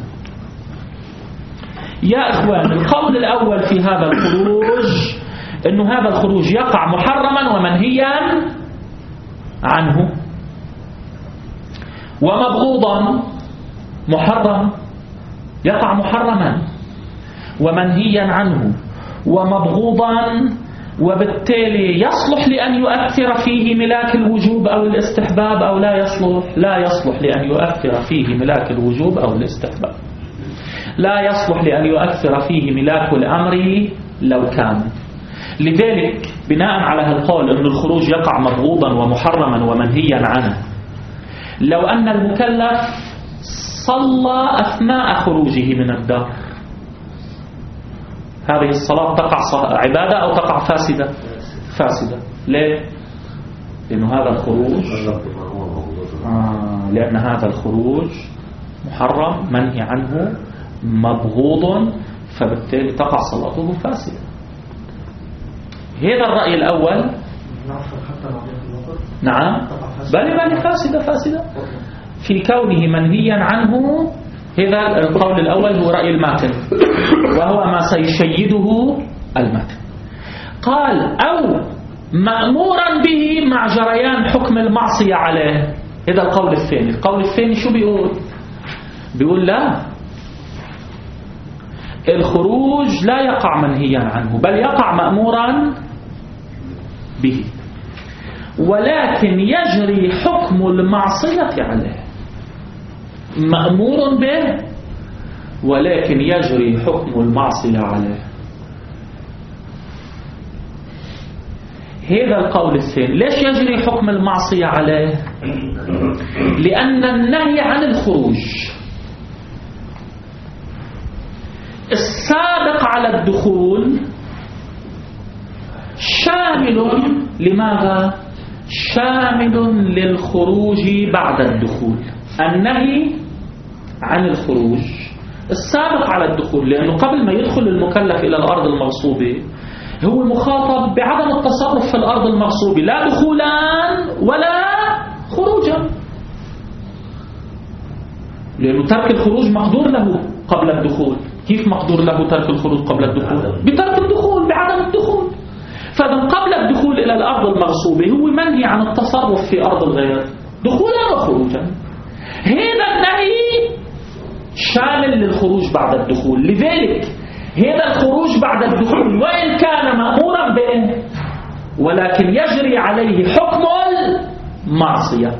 يا إخوان القول الأول في هذا الخروج إنه هذا الخروج يقع محرما ومنهيا عنه ومبغوضا. محرم يقع محرما ومنهيا عنه ومبغوضا، وبالتالي يصلح لأن يؤثر فيه ملاك الوجوب أو الاستحباب أو لا يصلح لأن يؤثر فيه ملاك الوجوب أو الاستحباب. لا يصلح لأن يؤثر فيه ملاك الأمر لو كان. لذلك بناء على هالقول أن الخروج يقع مبغوضا ومحرما ومنهيا عنه، لو أن المكلف صلى أثناء خروجه من الدار، هذه الصلاة تقع عبادة أو تقع فاسدة؟ فاسدة. ليه؟ لأن هذا الخروج لأن هذا الخروج محرم منهي عنه مبغوض، فبالتالي تقع صلاته فاسدة. هذا الرأي الأول. نعم بل فاسدة. في كونه منهيا عنه. هذا القول الأول هو رأي الماتن وهو ما سيشيده الماتن. قال أو مأمورا به مع جريان حكم المعصية عليه. هذا القول الثاني. القول الثاني شو بيقول؟ بيقول لا، الخروج لا يقع منهيا عنه بل يقع مأمورا به، ولكن يجري حكم المعصية عليه. مأمور به ولكن يجري حكم المعصية عليه. هذا القول الثاني. ليش يجري حكم المعصية عليه؟ لأن النهي عن الخروج السابق على الدخول شامل لماذا؟ شامل للخروج بعد الدخول. النهي عن الخروج السابق على الدخول، لأنه قبل ما يدخل المكلف إلى الأرض المغصوبة هو مخاطب بعدم التصرف في الأرض المغصوبة، لا دخولا ولا خروجا، لأنه ترك الخروج مقدور له قبل الدخول. كيف مقدور له ترك الخروج قبل الدخول؟ بترك الدخول، بعدم الدخول. فإذا قبل الدخول إلى الأرض المغصوبة هو منهي عن التصرف في أرض الغير دخولا وخروجا. هذا النهي شامل للخروج بعد الدخول. لذلك هذا الخروج بعد الدخول وإن كان مأمورا به ولكن يجري عليه حكم المعصية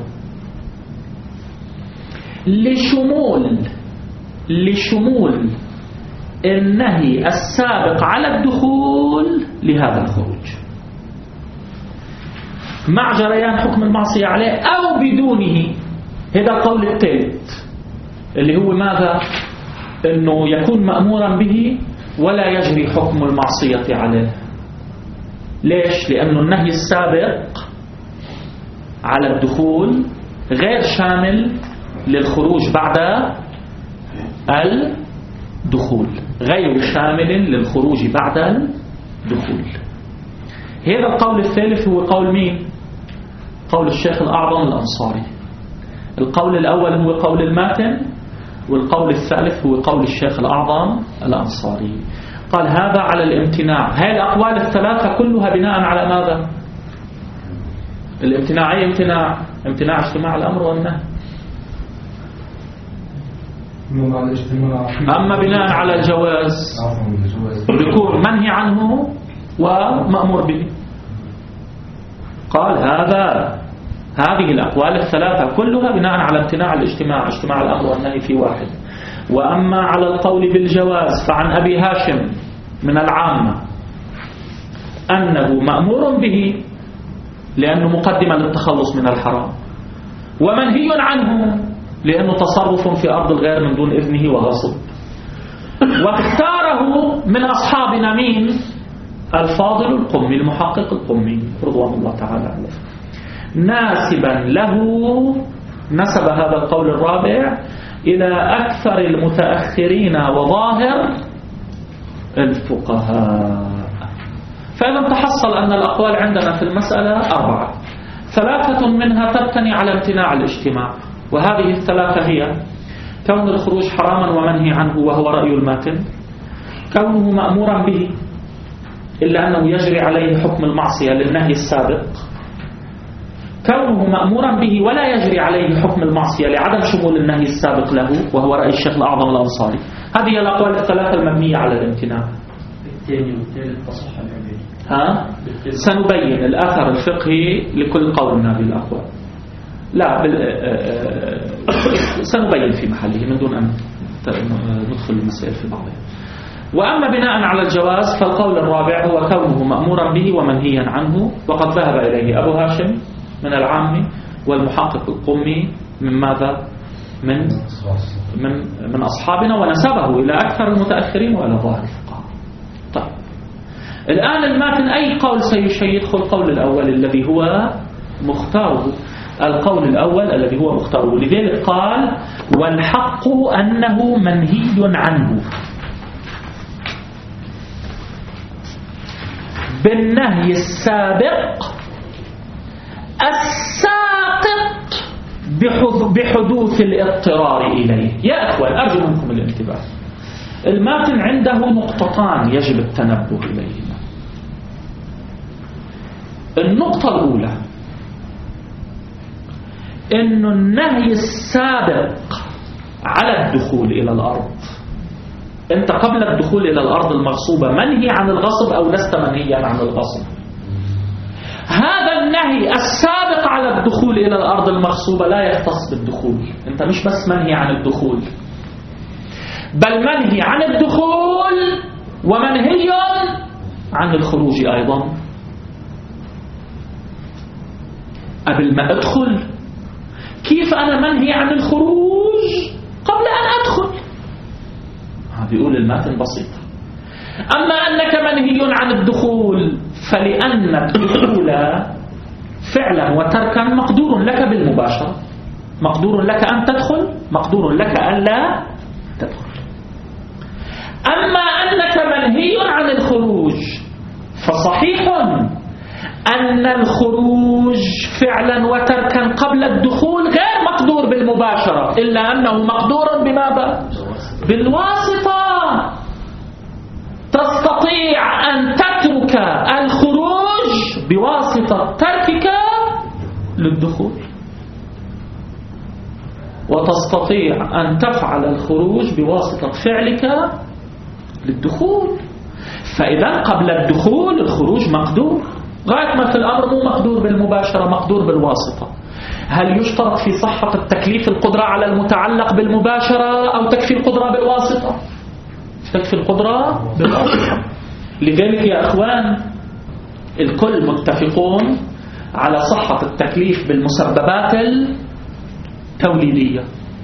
لشمول النهي السابق على الدخول لهذا الخروج مع جريان حكم المعصية عليه أو بدونه. هذا القول الثالث اللي هو ماذا؟ أنه يكون مأمورا به ولا يجري حكم المعصية عليه. ليش؟ لأنه النهي السابق على الدخول غير شامل للخروج بعد الدخول، غير شامل للخروج بعد الدخول. هذا القول الثالث هو قول مين؟ قول الشيخ الأعظم الأنصاري. القول الأول هو قول الماتن، والقول الثالث هو قول الشيخ الأعظم الأنصاري. قال هذا على الامتناع. هذه الأقوال الثلاثة كلها بناء على ماذا؟ الامتناع. أي امتناع؟ امتناع اجتماع الأمر والنهي. أما بناء على الجواز بيكون منهي عنه ومأمور به. قال هذه الأقوال الثلاثة كلها بناء على امتناع الاجتماع، اجتماع الأمر والنهي في واحد. وأما على القول بالجواز فعن أبي هاشم من العامة أنه مأمور به لأنه مقدمة للتخلص من الحرام، ومنهي عنه لأنه تصرف في أرض الغير من دون إذنه وغصب. واختاره من أصحابنا مين؟ الفاضل القمي المحقق القمي رضوان الله تعالى عليه، ناسبا له نسب هذا القول الرابع إلى أكثر المتأخرين وظاهر الفقهاء. فإذا تحصل أن الأقوال عندنا في المسألة 4، 3 منها تبتني على امتناع الاجتماع، وهذه الثلاثة هي كون الخروج حراما ومنهي عنه وهو رأي الماتن، كونه مأمورا به إلا أنه يجري عليه حكم المعصية للنهي السابق، كونه مأمورا به ولا يجري عليه حكم المعصية لعدم شمول النهي السابق له وهو رأي الشيخ الأعظم الأنصاري. هذه الأقوال الثلاثة المبنية على الامتناع. الثاني والثالث تصح العبادة. سنبين الأثر الفقهي لكل قول من هذه الأقوال. لا سنبين في محله من دون أن ندخل المسائل في بعضها. وأما بناء على الجواز فالقول الرابع هو كونه مأمورا به ومنهيا عنه، وقد ذهب إليه أبو هاشم من العام والمحقق القمي من ماذا؟ من أصحابنا، ونسبه إلى أكثر المتأخرين وإلى ظاهر الفقهاء. طيب الآن الماتن أي قول سيشيد؟ القول الأول الذي هو مختاره، القول الأول الذي هو مختاره. لذلك قال والحق أنه منهي عنه بالنهي السابق الساقط بحدوث الاضطرار إليه. يا أخوان أرجو منكم الانتباه، الماتن عنده نقطتان يجب التنبه إليهما. النقطة الأولى إنه النهي السابق على الدخول إلى الأرض، أنت قبل الدخول إلى الأرض المغصوبة منهي عن الغصب أو لست منهيا عن الغصب. هذا النهي السابق على الدخول إلى الأرض المغصوبة لا يختص بالدخول. أنت مش بس منهي عن الدخول، بل منهي عن الدخول ومنهي عن الخروج أيضا. قبل ما أدخل كيف أنا منهي عن الخروج قبل أن أدخل؟ بيقول الماتن بسيطة. أما أنك منهي عن الدخول فلأن الدخول فعلا وتركا مقدور لك بالمباشرة، مقدور لك أن تدخل، مقدور لك أن لا تدخل. أما أنك منهي عن الخروج فصحيح أن الخروج فعلا وتركا قبل الدخول غير مقدور بالمباشرة، إلا أنه مقدور بماذا؟ بالواسطة. تستطيع أن تترك الخروج بواسطة تركك للدخول، وتستطيع أن تفعل الخروج بواسطة فعلك للدخول. فإذا قبل الدخول الخروج مقدور، غاية ما في الأمر مو مقدور بالمباشرة، مقدور بالواسطة. هل يشترط في صحة التكليف القدرة على المتعلق بالمباشرة أو تكفي القدرة بالواسطة؟ تكفي القدرة بالواسطة. لذلك يا أخوان الكل متفقون على صحة التكليف بالمسببات التوليدية.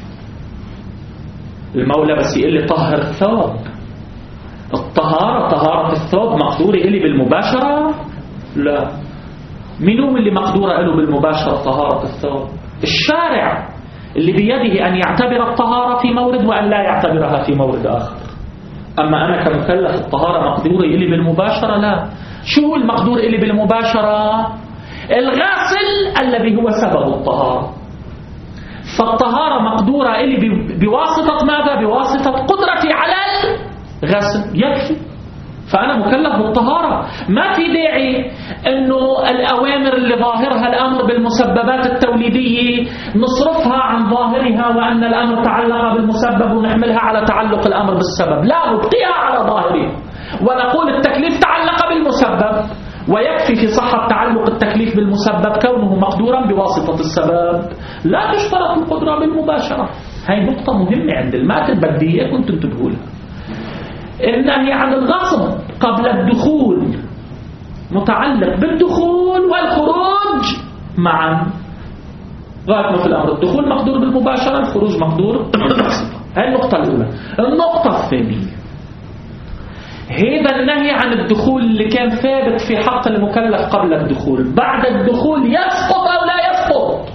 المولى بس يقول لي طهر الثوب، الطهارة طهارة الثوب مقدورة إلي بالمباشرة؟ لا. منهم اللي مقدورة له بالمباشرة طهارة الثوب؟ الشارع اللي بيده أن يعتبر الطهارة في مورد وأن لا يعتبرها في مورد آخر. أما أنا كمكلف الطهارة مقدورة إلي بالمباشرة؟ لا. شو المقدور إلي بالمباشرة؟ الغاسل الذي هو سبب الطهارة. فالطهارة مقدورة إلي بواسطة ماذا؟ بواسطة قدرتي على الغسل، يكفي. فأنا مكلف بالطهارة. ما في داعي أنه الأوامر اللي ظاهرها الأمر بالمسببات التوليدية نصرفها عن ظاهرها وأن الأمر تعلق بالمسبب ونحملها على تعلق الأمر بالسبب. لا، نبقيها على ظاهرها ونقول التكليف تعلق بالمسبب، ويكفي في صحة تعلق التكليف بالمسبب كونه مقدورا بواسطة السبب، لا تشترط القدرة بالمباشرة. هاي نقطة مهمة عند الماتن بدي إياكم تنتبهوا لها. النهي عن الغصب قبل الدخول متعلق بالدخول والخروج معا، غاية ما في الأمر الدخول مقدور بالمباشرة، الخروج مقدور بالواسطة. هاي النقطة الأولى. النقطة الثانية، هذا النهي عن الدخول اللي كان ثابت في حق المكلف قبل الدخول، بعد الدخول يسقط أو لا يسقط؟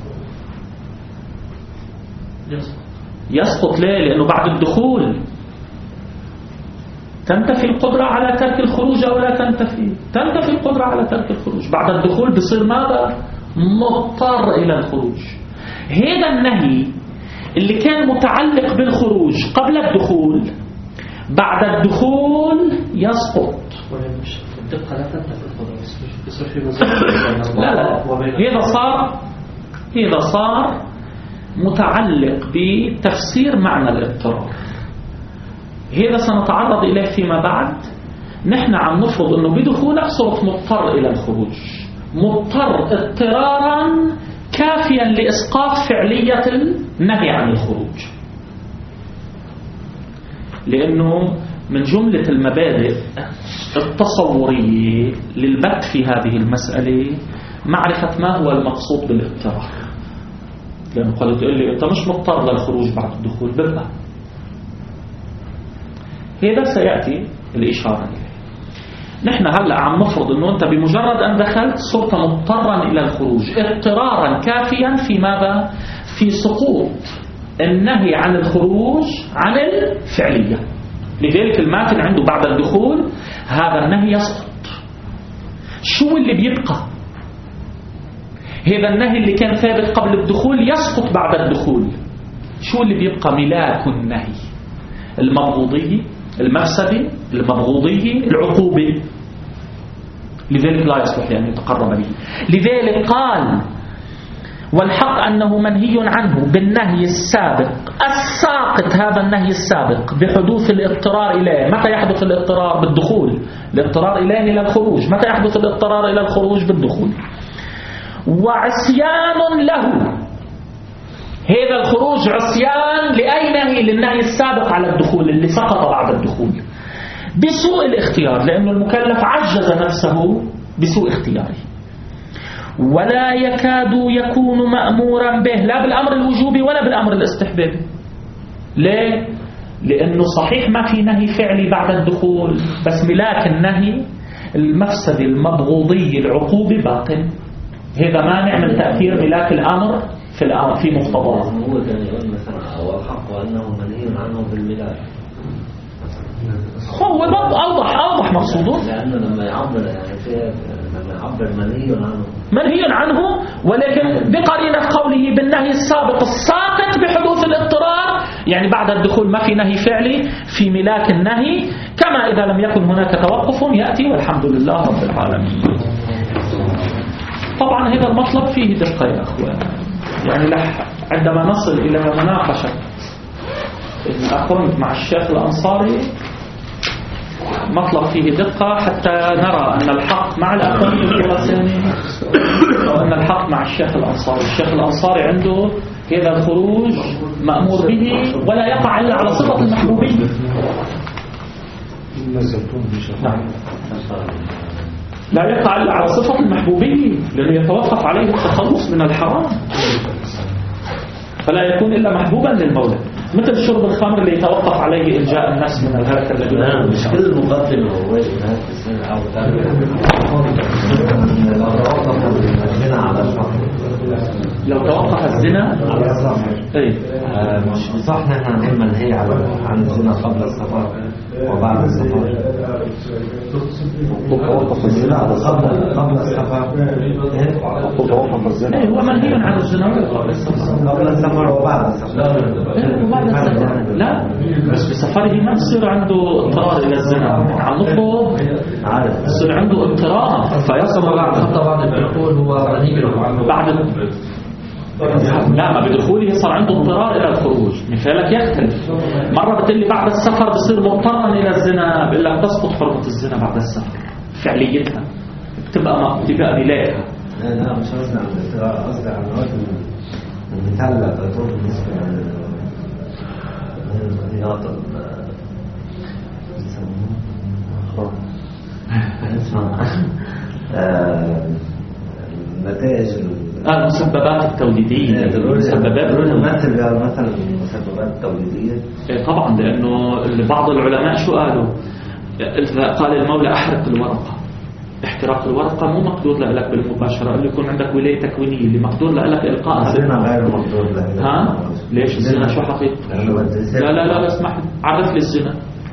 يسقط. ليه؟ لأنه بعد الدخول تنتفي القدرة على ترك الخروج أو لا تنتفي؟ تنتفي القدرة على ترك الخروج. بعد الدخول بصير ماذا؟ مضطر إلى الخروج. هذا النهي اللي كان متعلق بالخروج قبل الدخول بعد الدخول يسقط. الدقة لا تنتفي القدرة، يصير في لا هذا صار متعلق بتفسير معنى الاضطرار. هذا سنتعرض إليه فيما بعد. نحن عم نفرض أنه بدخولك صرت مضطر إلى الخروج، مضطر اضطرارا كافيا لإسقاط فعلية النهي عن الخروج. لأنه من جملة المبادئ التصورية للبت في هذه المسألة معرفة ما هو المقصود بالاضطرار. لأنه قالوا تقول لي أنت مش مضطر للخروج بعد الدخول، ببقى هذا سيأتي الإشارة إليه. نحن هلأ عم نفرض أنه أنت بمجرد أن دخلت صرت مضطرا إلى الخروج اضطرارا كافيا في ماذا؟ في سقوط النهي عن الخروج عن الفعلية. لذلك الماتن عنده بعد الدخول هذا النهي يسقط. شو اللي بيبقى؟ هذا النهي اللي كان ثابت قبل الدخول يسقط بعد الدخول. شو اللي بيبقى؟ ملاك النهي، المبغوضية، المفسدة، المبغوضية، العقوبة. لذلك لا يصلح لأن يتقرب به. لذلك قال والحق أنه منهي عنه بالنهي السابق الساقط، هذا النهي السابق بحدوث الاضطرار إليه. متى يحدث الاضطرار؟ بالدخول. الاضطرار إلى الخروج. متى يحدث الاضطرار إلى الخروج؟ بالدخول. وعصيان له، هذا الخروج عصيان لأي نهي؟ للنهي السابق على الدخول اللي سقط بعد الدخول بسوء الاختيار، لأنه المكلف عجز نفسه بسوء اختياره. ولا يكاد يكون مأمورا به، لا بالأمر الوجوبي ولا بالأمر الاستحبابي. ليه؟ لأنه صحيح ما في نهي فعلي بعد الدخول، بس ملاك النهي المفسد المبغوضي العقوبة باطن. هذا مانع من تأثير ملاك الأمر في مقتضاه. هو كان يقول مثلا هو الحق وأنه منهي عنه بالملاك، هو أوضح مقصوده، لأنه لما يعبر منهي عنه، ولكن بقرينة قوله بالنهي السابق الساقط بحدوث الاضطرار، يعني بعد الدخول ما في نهي فعلي في ملاك النهي. كما إذا لم يكن هناك توقف يأتي والحمد لله رب العالمين. طبعا هذا المطلب فيه دقة يا أخوان، يعني عندما نصل إلى مناقشة الأخوان مع الشيخ الأنصاري مطلب فيه دقة حتى نرى أن الحق مع الأخوان الخراساني وأن الحق مع الشيخ الأنصاري. الشيخ الأنصاري عنده هذا الخروج مأمور به ولا يقع إلا على صفة المحبوبية. لا يقع إلا على صفة المحبوبية، لأنه يتوقف عليه التخلص من الحرام، فلا يكون إلا محبوبا للمولى، مثل شرب الخمر اللي يتوقف عليه إلجاء النفس من الهلكة التي مش كل المقدم هو هناك السنة أو لو توقف الزنا على الصحر. مش صح نحن نقول منهي عن الزنا قبل السفر وبعد السفر. توقف الزنا قبل السفر. توقف الزنا هو منهي عن الزنا قبل السفر وبعد السفر. لا بس بسفره ما بصير عنده اضطرار إلى الزنا، عم نطلب بصير عنده اضطرار فيصل بعد الدخول هو منهي بعد لا ما بدخوله صار عنده اضطرار إلى الخروج. مثالك يختلف، مرة بتقول لي بعد السفر بصير مضطرا إلى الزنا، بقول لك تسقط حرمة الزنا بعد السفر فعليتها، بتبقى ملاكها. لا مش قصدي عن الاضطرار، قصدي عن وقت المثال لا تطور بالنسبة للرياضة النتائج المسببات التوليدية. المسببات مثلا المسببات التوليدية. طبعا، لأنه بعض العلماء شو قالوا؟ قال المولى أحرق الورقة. احتراق الورقة مو مقدور لك بالمباشرة، اللي يكون عندك ولاية تكوينية، اللي مقدور لك إلقاءها. الزنا غير مقدور لك. ها؟ ليش الزنا شو حقيقة؟ لا اسمح، عرف لي الزنا.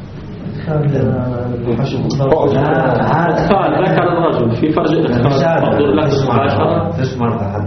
أطفال ذكر الرجل في فرج الإدخال مقدور لك بالمباشرة. فيش مرة حد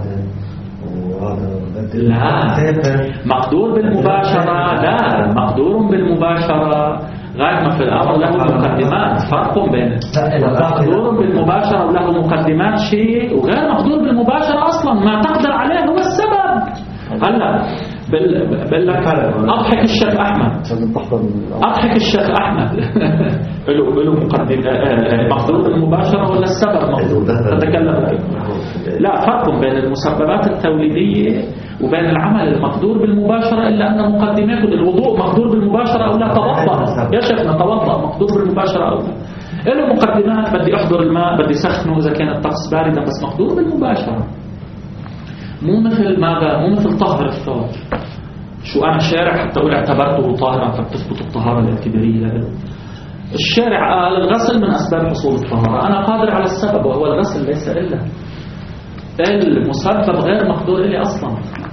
لا مقدور بالمباشرة، لا مقدور بالمباشرة غير ما في الأمر له مقدمات. فرق بين مقدور بالمباشرة وله مقدمات شيء، وغير مقدور بالمباشرة أصلا ما تقدر عليه هو السبب. هلا بالك أضحك الشيخ أحمد، أضحك الشيخ أحمد له مقدمة مقدور بالمباشرة ولا السبب مقدور؟ تتكلم. لا فرق بين المسببات التوليدية وبين العمل المقدور بالمباشرة، إلا أن مقدماته للوضوء مقدور بالمباشرة أو لا. توضأ يا شيخنا، توضأ مقدور بالمباشرة أو لا. له مقدمات، بدي أحضر الماء، بدي سخنه إذا كان الطقس باردا، بس مقدور بالمباشرة. مو مثل ماذا؟ مو مثل طهر الثوب. شو أنا شارع حتى أقول اعتبرته طاهرا فتثبت الطهارة الاعتبارية له. الشارع قال الغسل من أسباب حصول الطهارة، أنا قادر على السبب وهو الغسل، ليس إلا المسبب غير مقدور إلي أصلا.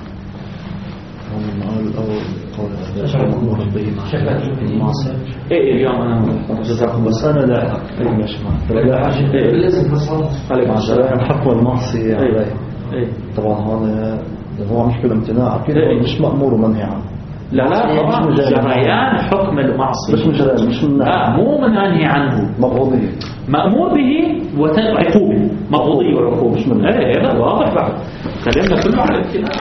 ايه اليوم انا جزاكم بس انا لا حاجه لازم نصل على الحق والمعصيه. إيه. طبعا هو مش بالامتناع أكيد إيه. مش مأمور ومنهي عنه. لا طبعا جريان حكم المعصية مش مجرد مش من لا مو منهي عنه مبغوضية مأمور به وعقوبة مبغوضية وعقوبة. مش من ايه لا واضح بعد كلامنا كله على الكلام.